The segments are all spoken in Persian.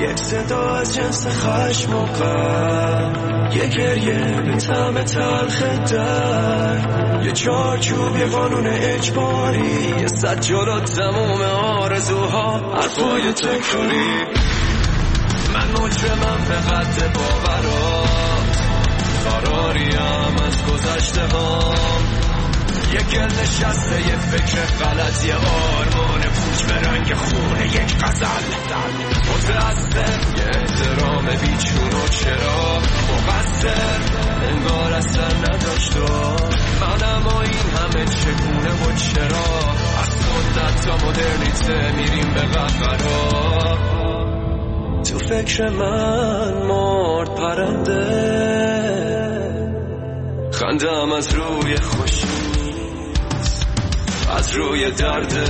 یک صدا از جنس خشم و غم، یه گریه به طعم تلخ درد، یه چارچوب، یه قانون اجباری، یه صد جلو تموم آرزوها، حرفای تکراری. من مجرمم به قد باورات، فراریم از گذشته هام، یک گل نشسته، یه فکر غلط، یه آرمان پوچ به رنگ خونه، یک غزل متأثر، یه احترام بیچون و چرا مقصر، انگار اصلا نداشت. من اما این همه چگونه و چرا، از سنت تا مدرنیته میریم به قهقرا. تو فکر من مرد پرنده، خندم از روی خوشی، از روی درده،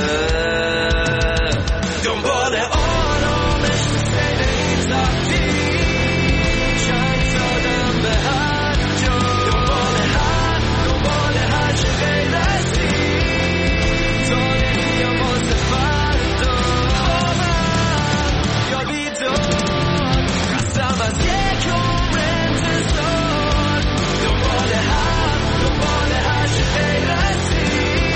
دنبال آرامش تو سیر این زفتی، چند زدم به هر جا، دنبال هر چه غیر ازی، تا نمیم واسه فردا، خوابم یا بیدار، قسم از یک عمر انتظار، دنبال هر چه غیر ازی،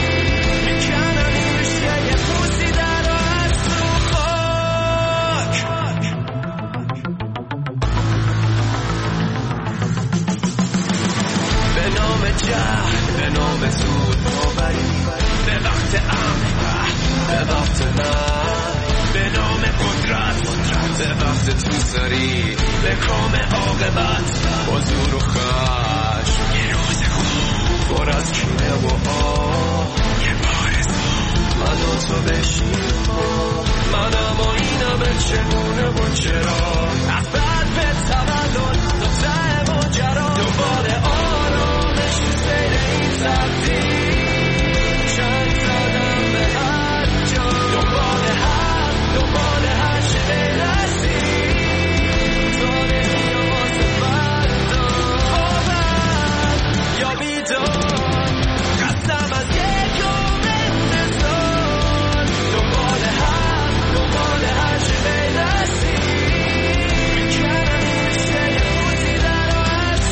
به نام زود باوری، به وقت امن، به وقت من، به نام قدرت، به وقت توسری، به کام عاقبت، با زور و خشم، یه روز خوب پر از کینه و یه بارزو، من و تو بشیم، من اما اینم چگونه و چرا، از بعد به تولد تا ته ماجرا، دنبال آرامش تو سیر این زفتی، چند زدم به هر جا، دنبال هر چه غیر ازی، تا نمیم واسه فردا، خوابم یا بیدار، قسم از یک عمر انتظار، دنبال هر چه غیر ازی، میکنم این میشه یه روزی در از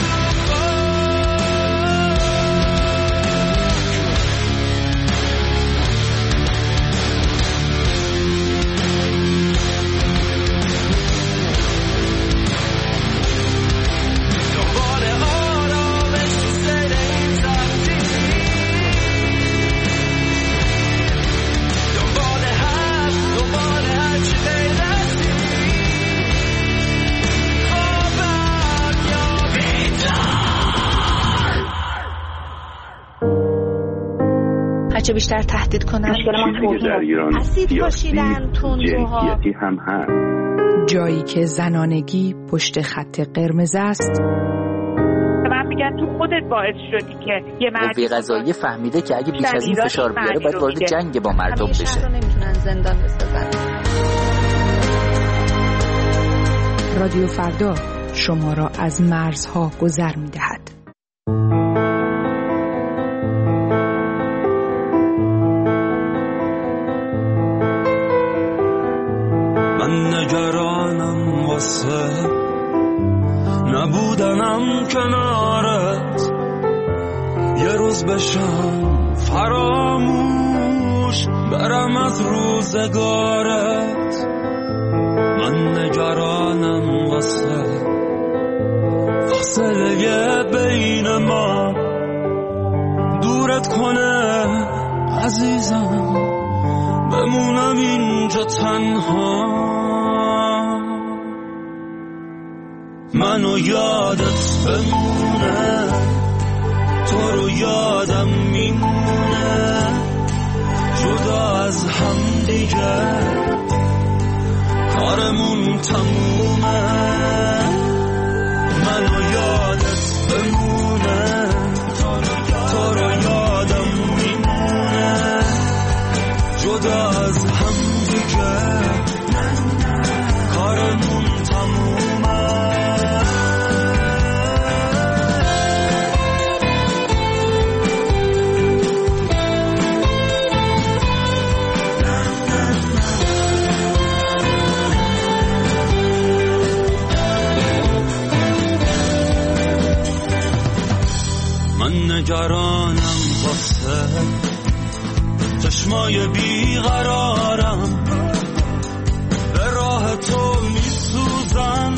دنبال آرامش تو سیر این زفتی، دنبال هر چه غیر ازی، خوابم یا بیدار. هرچه بیشتر تهدید کنن، چیزی در ایران اسید پاشیدن، تندروها، جنسیتی هم هست. جایی که زنانگی پشت خط قرمز است، من میگن تو خودت باعث شدی که یه قوه قضاییه فهمیده که اگه بیش از این فشار بیاره باید وارد جنگ با مردم بشه. شهر رو نمیتونن زندان بسازن. رادیو فردا شما را از مرزها گذر می‌دهد. من نگرانم واسه نبودنم کنارت، یه روز بشم فراموش، برم از روزگارت. من نگرانم واسه فاصله بین ما، دورت کنه عزیزم، بمونم اینجا تنها. منو یادت بمونه، تو رو یادم میمونه، جدا از هم دیگه کارمون تمومه. منو یادت بمونه، تو رو یادم میمونه، جدا از هم دیگه کارمون تمومه. تنهای بیقرارم، به راه تو میسوزم،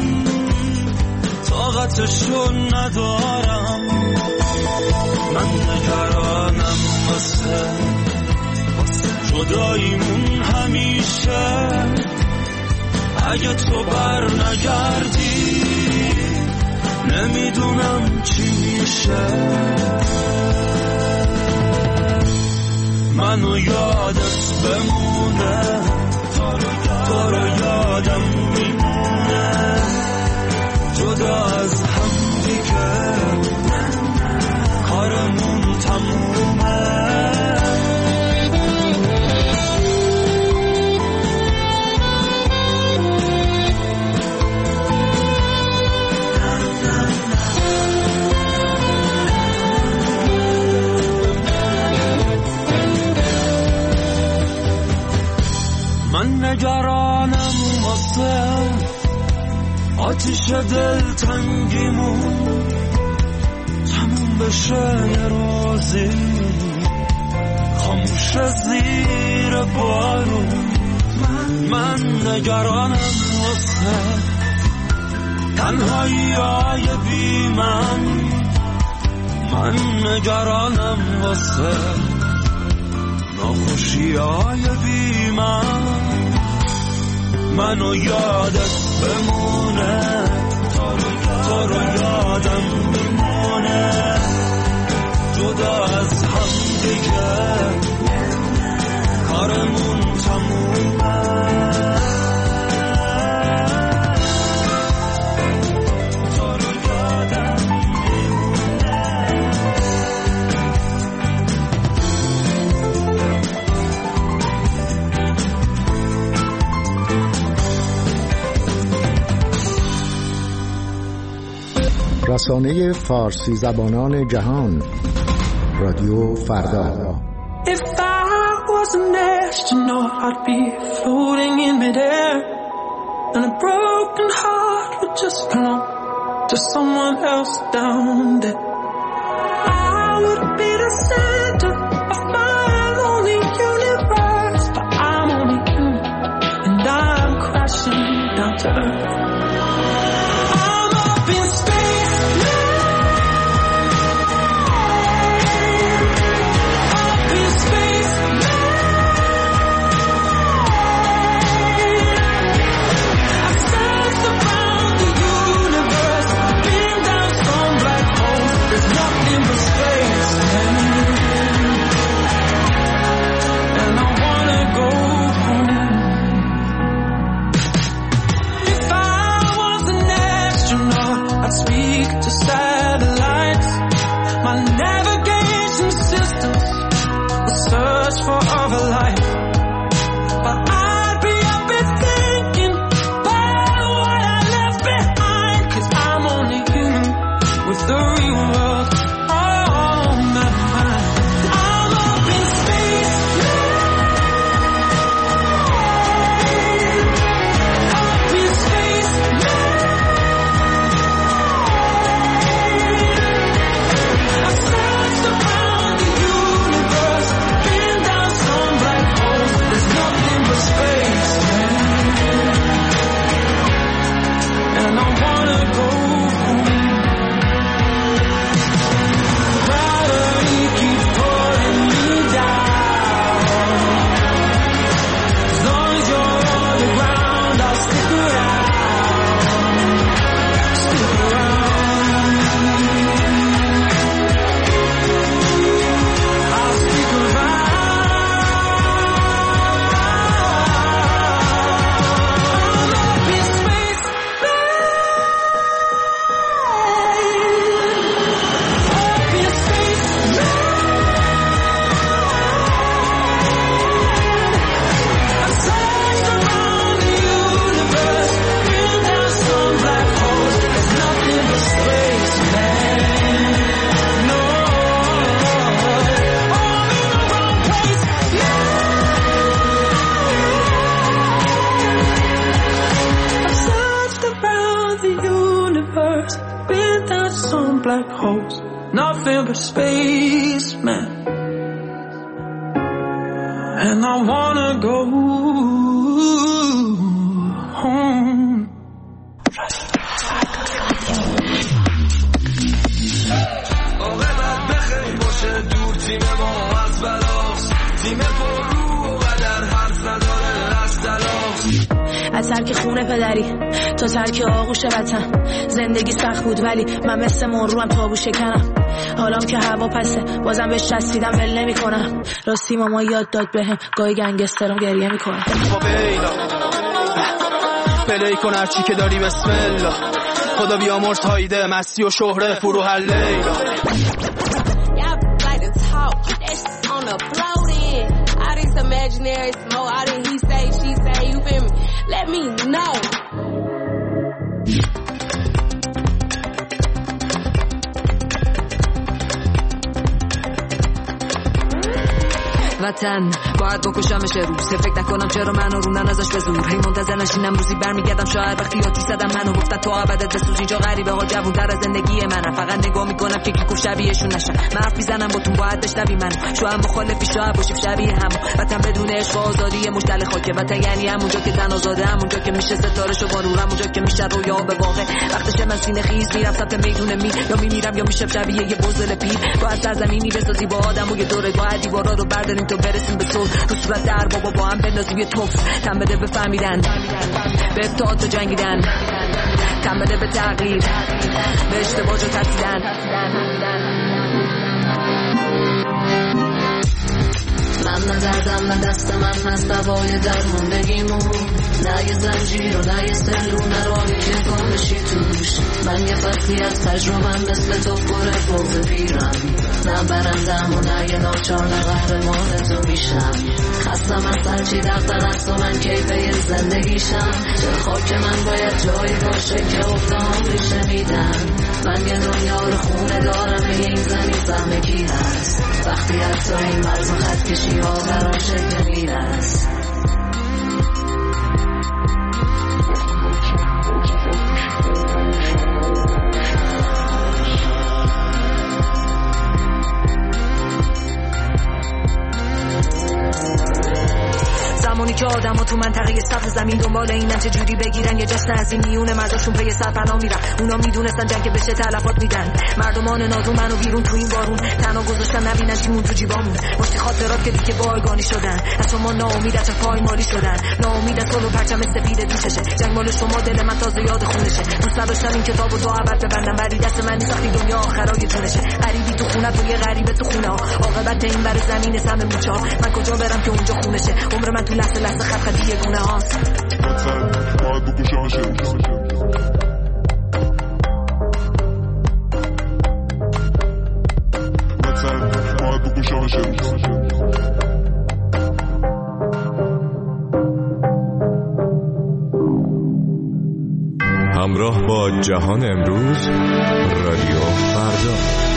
طاقتشو ندارم. من نگرانم واسه جداییمون همیشه، اگه تو بر نگردی نمیدونم چی میشه. منو یادت بمونه، تو رو یادم میمونه، جدا از هم دیگه کارمون تمومه. من نگرانم واسه آتیش دلتنگیمون تموم بشه یه روزی، خاموش زیر بارون. من نگرانم واسه تنهایی های بی من نگرانم واسه ناخوشی های بی منو یادت بمونه، تو رو یادم میمونه، جدا از هم دیگه کارمون تمومه. رسانه فارسی زبانان جهان، رادیو فردا. If I was an astronaut, I'd be floating in midair, and a broken heart would just belong to someone else down there. I would be the center of my lonely universe, but I'm only human, and I'm crashing down to earth. nothing but space, man. and I wanna go home. آقابت بخیر باشه دور تیم ما از بلاس تیم پر رو و قدر حرف نداره از تلاس از ترک خونه پدری تا ترک آغوش وطن زندگی سخت بود ولی من مثل مروم تابو شکنم حالام که هوا پسه بازم بهش چسبیدم ول نمی کنم راستی ماما یاد داد بهم گاهی گنگسترم گریه می کنم پلی کن هرچی که داری بسم الله خدا بیامرز هایده مستی و شهره فرو هر لیلا imaginary smoke, all that he say, she say, you feel me? Let me know. وطن باید بکشمش روز فکر نکنم چرا منو رونن ازش به زور هی منتظر نشینم روزی برمیگردم شاید وقتی آتی زدم منو گفتن تو ابدت بسوز اینجا غریبه ها جوون‌تر از زندگی منم فقط نگاه میکنم که کی گفت شبیهشون نشم من حرف میزنم با تو باید بشنوی منو شاید مخالفی شاید باشیم شبیه هم وطن بدون عشق و آزادی مشتل خاکه وطن یعنی همونجا که تن آزاده همونجا که میشه ستاره‌شو با نور همونجا که میشه رویا به واقع وقتش من سینه خیز میرم سمت میدون می یا میمیرم یا میشم شبیه یه بزرگ پیر با از سرزمینی بسازی با آدمو یه دورگاه دیوارا رو برداریم تو برسیم به تو صورت در بابا با هم بندازیم یه توف تن بده به فهمیدن به ابتعاد و جنگیدن تن بده به تغییر به اشتباه جو ترسیدن من ندردم نه دست من از دوای درموندگیمون نه یه زنجیر و نه یه سلون نرانی که کن بشی توش من یه فصلی از تجربم مثل تو پره فوق پیرم نه برندم و نه یه ناچار نه قهرمان تو میشم خستم از سرچی دقدر از تو من کیفه زندگیشم چه خاک من باید جایی باشه که افتام ریشه میدن من یه دنیا رو خونه دارم این زمین فهم کی هست وقتی از تو این مرز و خط کشی ها براش جمیر است زمانی که آدم ها تو منطقه سطح زمین دنبال اینن چه جوری بگیرن یه جشن از این میونه مرداشون پی سرپناه میرن اونا میدونستن جنگ بشه تلفات میدن مردمان نازو منو بیرون تو این بارون تنها گذاشتن نبینن جون تو جیبامون واسه خاطرات که دیگه بایگانی شدن از شما ناامید از پایمالی شدن ناامید از صلح و پرچم سفید دوششه جنگ مال شما دل من تازه یاد خونشه دوست نداشتم این کتابو تا ابد ببندم ولی دست من نیست وقتی دنیا آخرای جونشه غریبی تو خونه تو یه غریبه تو خونه عاقبت این بر زمین سم موچا من کجا برم که اونجا خونشه عمر من تو لحظه خط خطی گونه هاست باید بکشمش باید بکشمش همراه با جهان امروز رادیو فردا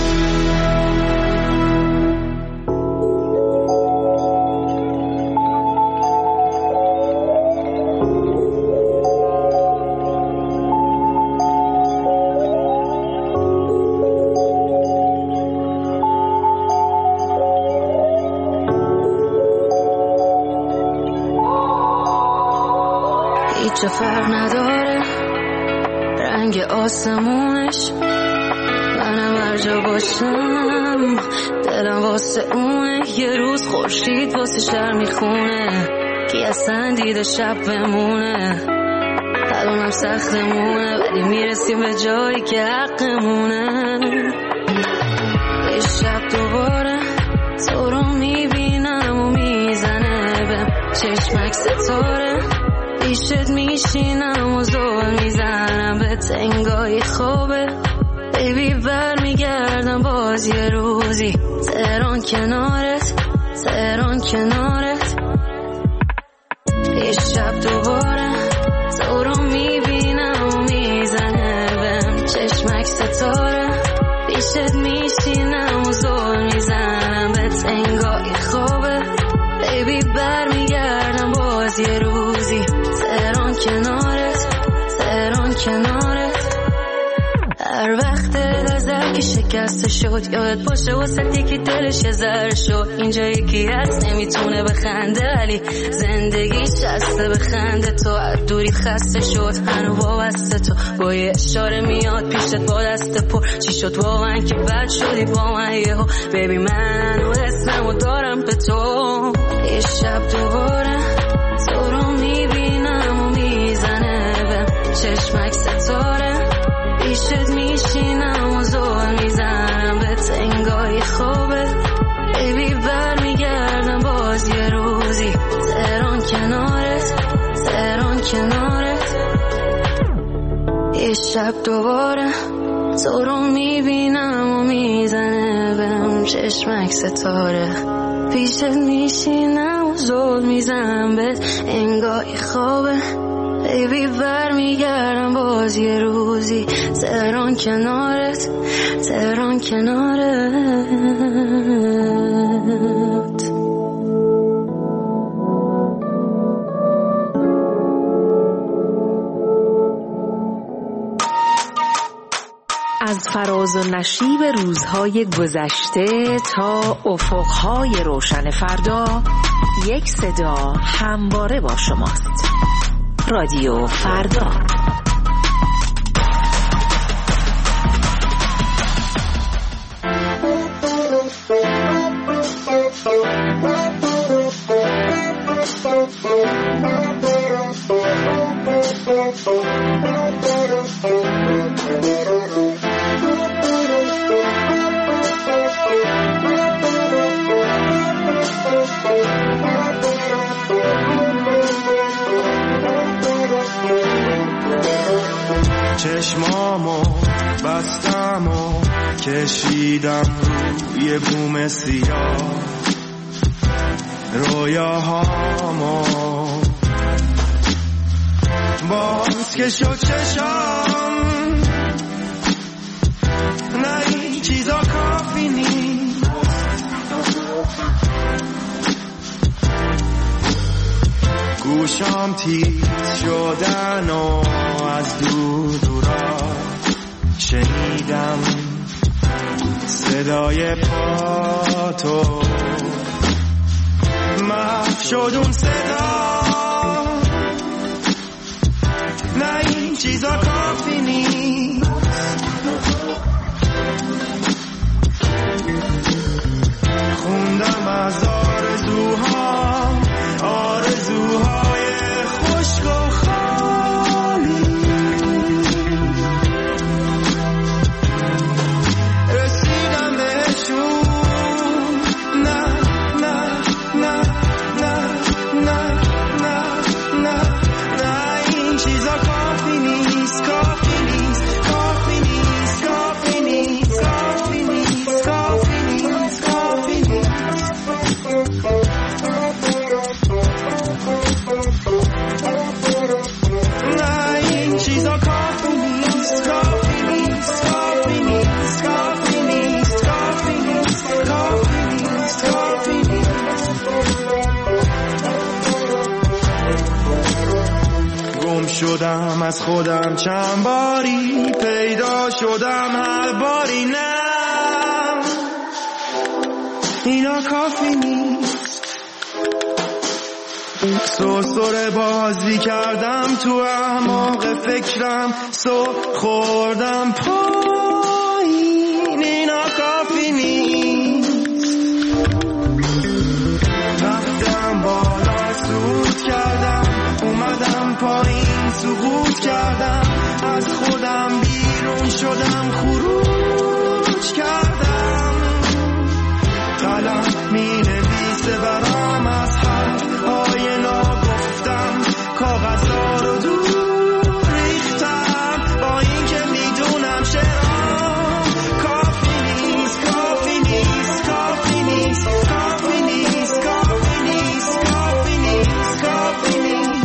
چه فرق نداره رنگ آسمونش منم هر جا باشم دلم واسه اونه یه روز خورشید واسه شهر میخونه کی اصلا دیده شب بمونه الانم سختمونه ولی میرسیم به جایی که حقمونه یه شب دوباره تو رو میبینم و میزنه به چشمک ستاره پیشت میشینم و زور میزنم به تنگای خوبه بیبی بر میگردم باز یه روزی تهران کنارت تهران کنارت یه شب دوباره تو رو میبینم و میزنه بهم چشمک ستاره پیشت میشینم و زور میزنم به تنگای خوبه بیبی بر میگردم باز یه روزی تهران کنارت تهران کنارت هر وقت ازت که شکسته شد. یاد باشه واسه یکی دلش یه ذره شد. اینجا یکی هست نمیتونه بخنده ولی زندگی شسته بخنده. تو از دوری خسته شد هنو وابسته تو با یه اشاره میاد پیشت با دست پر. چی شد واقعا که بد شدی با من یهو؟ ببین من هنو اسممو دارم به تو. یه شب دوباره تو رو میبینم و میزنه به چشمک ستاره. پیشت میشینم و زور میزنم به تنگای خوبه. بیبی برمیگردم باز یه روزی تهران کنارت، تهران کنارت. یه شب دوباره تو رو میبینم و میزنه بهم چشمک ستاره. پیشت میشینم و زور میزنم به انگاهی خوابه. بیبی برمیگردم باز یه روزی تهران کنارت، تهران کنارت. از فراز و نشیب روزهای گذشته تا افقهای روشن فردا، یک صدا همواره با شماست. رادیو فردا. چشمامو بستم و کشیدم روی بوم سیاه. رویاهامو باز که شد چشام. نه این چیزا کافی نیست. گوشام تیز شدن و از دورا شنیدم صدای پاتو. محو شد اون صدا. نه این چیزا کافی نیست. خوندم از آرزوهام، آرزوهای خشک و خالی. رسیدم بهشون. نه نه نه نه نه نه نه نه این چیزا کافی نیست، کافی نیست، کافی نیست، کافی نیست، کافی نیست، کافی نیست، کافی نیست. شدم از خودم چند باری، پیدا شدم هر باری. نه اینا کافی نیست. سرسره بازی کردم تو اعماق فکرم، سر خوردم پایین. اینا کافی نیست. رفتم بالا سود کردم، اومدم پایین سقوط کردم. از خودم بیرون شدم، خروج کردم. قلم می نویسه برام از حرفهای ناگفتم. کاغذها رو دور ریختم با این که میدونم شعرام کافی نیست، کافی نیست، کافی نیست، کافی نیست، کافی نیست، کافی نیست، کافی نیست.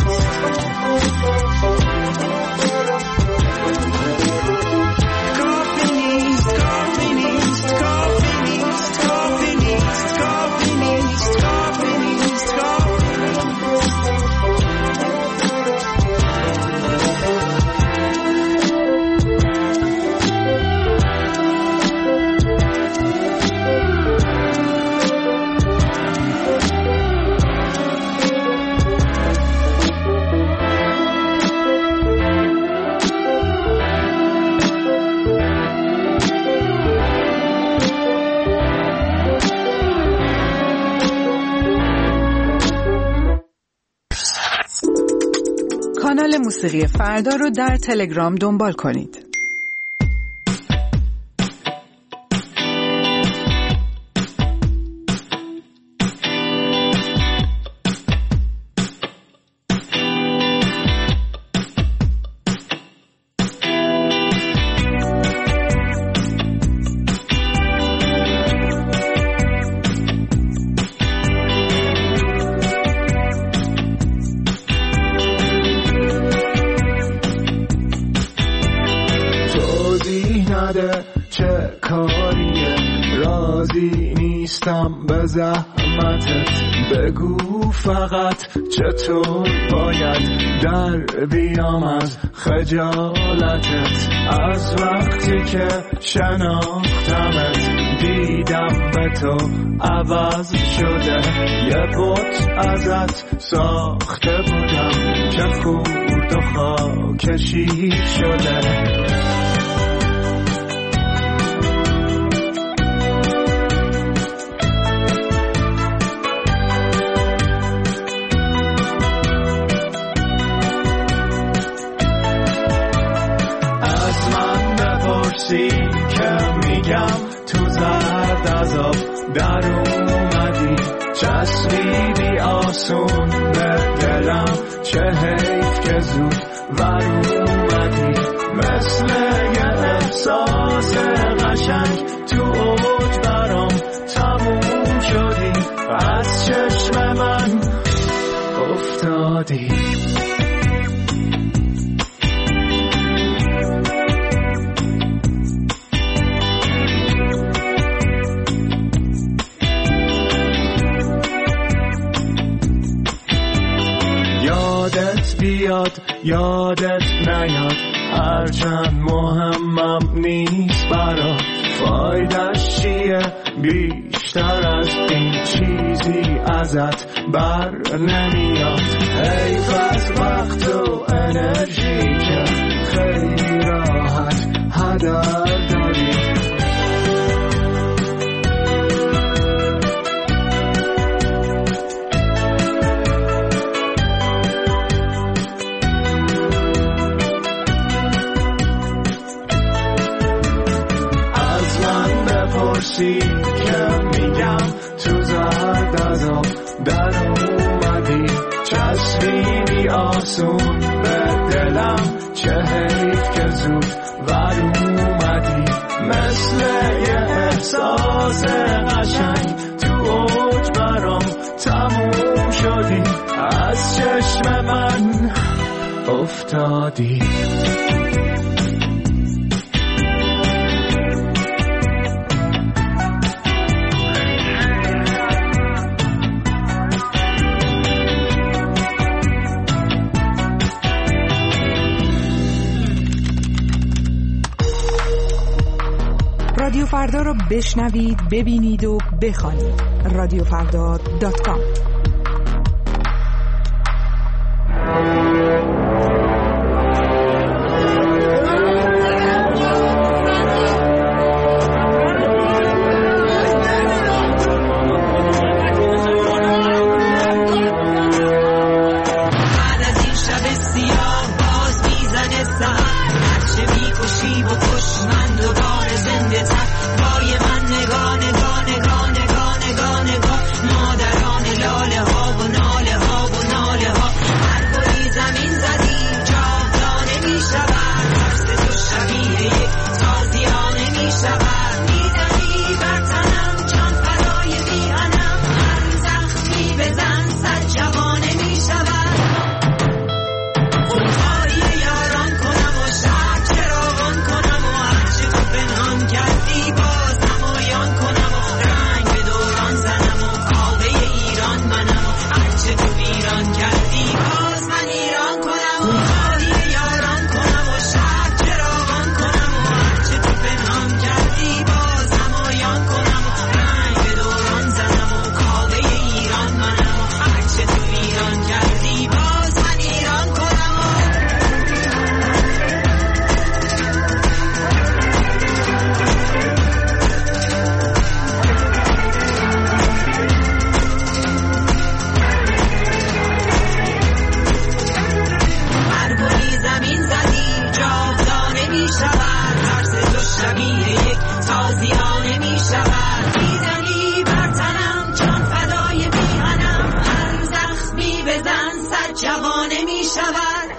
کانال موسیقی فردا رو در تلگرام دنبال کنید. چه کاریه راضی نیستم به زحمتت بگو فقط چطور باید در بیام از خجالتت از وقتی که شناختمت دیدم به تو عوض شده یه بت ازت ساخته بودم که خورد و خاکشی شده که میگم تو زرد عذاب در اومدی چسبیدی آسون به دلم چه حیف که زود ور اومدی مثل یه احساس قشنگ تو اوج برام تموم شدی از چشم من افتادی یادت نیاد هرچند مهمم نیست برات فایدش چیه بیشتر از این چیزی ازت بر نمیاد حیف از وقت و انرژی که خیلی راحت هدر داری که میگم تو زرد عذاب در اومدی چسبیدی آسون به دلم چه حیف که زود ور اومدی مثل یه احساس قشنگ تو اوج برام تموم شدی از چشم من افتادی رادیو فردا رو بشنوید، ببینید و بخوانید. radiofrda.com. می شود.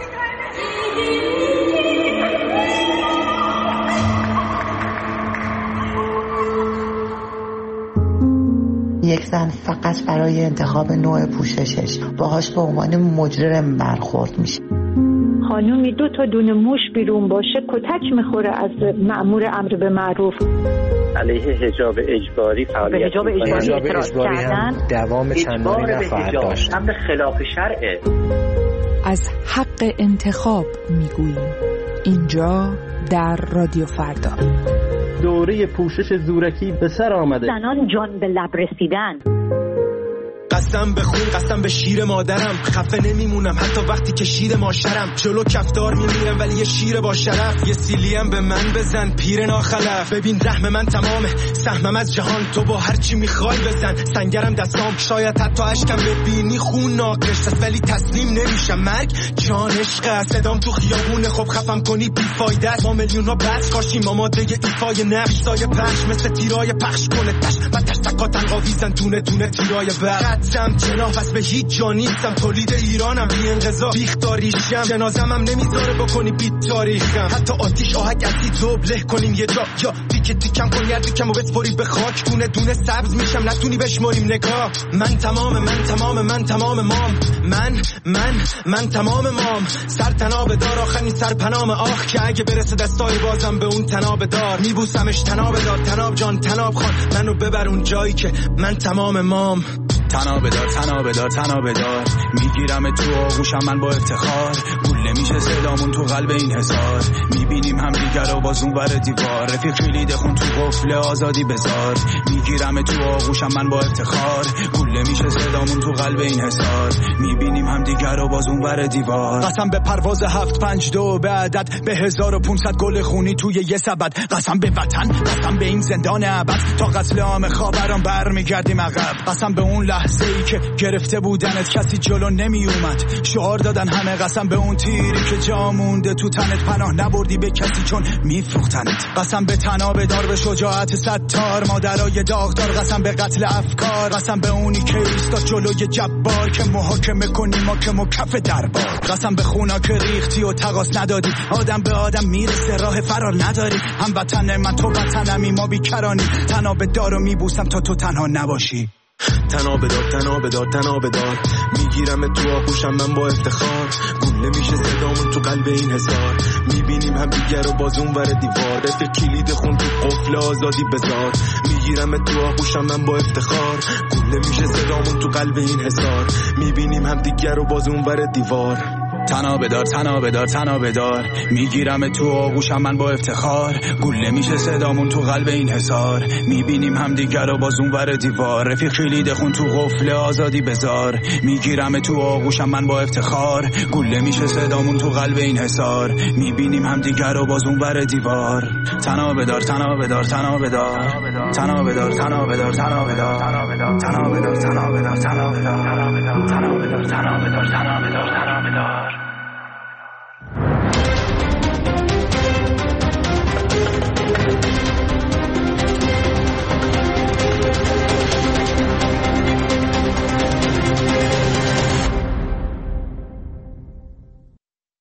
یک زن فقط برای انتخاب نوع پوششش باهاش به عنوان مجرم برخورد میشه. خانومی 2 تا دونه موش بیرون باشه کتک میخوره از مأمور امر به معروف. علیه حجاب اجباری فعالیت حجاب اجباری هم دوام چندانی نخواهد داشت. هم خلاف شرعه. از حق انتخاب میگوییم اینجا در رادیو فردا. دوره پوشش زورکی به سر آمده. زنان جان به لب رسیدن. قسم به خون، قسم به شیر مادرم، خفه نمیمونم حتی وقتی که شیر ماشرم. جلو کفتار میمیرم ولی یه شیر با شرف. یه سیلیم به من بزن پیر ناخلف. ببین رحم من تمامه، سهمم از جهان، تو با هر چی میخوای بزن. سنگرم دستام، شاید حتی اشکم ببینی خون ناقص، ولی تسلیم نمیشم. مرگ جان عشق، صدام تو خیابونه، خب خفم کنی بیفایده است. ما میلیون‌ها بس کاشیم آماده ایفای نقش. سایه پخش مثل تیرای پخش کنه تش و تش تکاتن قاویزن دونه دونه تیرای برق. زم جناح پس به هیچ جا نیستم، تولید ایرانم بی انقضا بیختاریشم. جنازم هم نمیذاره بکنی بیت تاریخم. حتی آتیش آهک اسید زوب له کنیم یه جا، یا تیکه تیکم کن یردیکم و بسپریم به خاک. دونه دونه سبز میشم نتونی بشماریم نگاه. من تمام مام، من تمام مام. سر تناب دار آخرین سر پنام آخ، که اگه برسه دستای بازم به اون تناب دار میبوسمش. تناب دار تناب جان تناب خان، منو ببر اون جایی که من تمام مام. تناب دار میگیرم تو آغوشم من با افتخار. گوله میشه صدامون تو قلب این حصار. میبینیم هم دیگر رو باز اون ور دیوار. رفیق کلید خون تو قفل آزادی بذار. میگیرم تو آغوشم من با افتخار. گوله میشه صدامون تو قلب این حصار. میبینیم هم دیگر رو باز اون ور دیوار. قسم به پرواز 752 به عدد، به 1500 گل خونی توی یه سبد. قسم به وطن، قسم به این زندان ابد، تا قتل عام خاوران برمیگردیم عقب. قسم به اون لحظه‌ای که گرفته بودنت کسی جلو نمی اومد. شعار دادن همه، قسم به اون تیری که جا مونده تو تنت، پناه نبردی به کسی چون میفروختنت. قسم به تناب دار، به شجاعت ستار مادرای داغدار. قسم به قتل افکار، قسم به اونی که ایستاد جلوی جبار که محاکمه کنی ما که مکف دربار. قسم به خونا که ریختی و تقاس ندادی، آدم به آدم میرسه راه فرار نداری. هم وطن من تو وطنمی، ما بیکرانی. تناب دارو میبوسم تا تو تنها نباشی. تناب دار میگیرم تو آغوشم من با افتخار. گوله میشه صدامون تو قلب این حصار. میبینیم هم دیگر رو باز اون ور دیوار. رفیق کلید خون تو قفل آزادی بذار. میگیرم تو آغوشم من با افتخار. گوله میشه صدامون تو قلب این حصار. میبینیم هم دیگر رو باز اون ور دیوار. تناب دار میگیرم تو آغوشم من با افتخار. گوله میشه صدامون تو قلب این حصار. میبینیم هم دیگر رو باز اون ور دیوار. رفیق کلید خون تو قفل آزادی بذار. میگیرم تو آغوشم من با افتخار. گوله میشه صدامون تو قلب این حصار. میبینیم هم دیگر رو باز اون ور دیوار. تناب دار.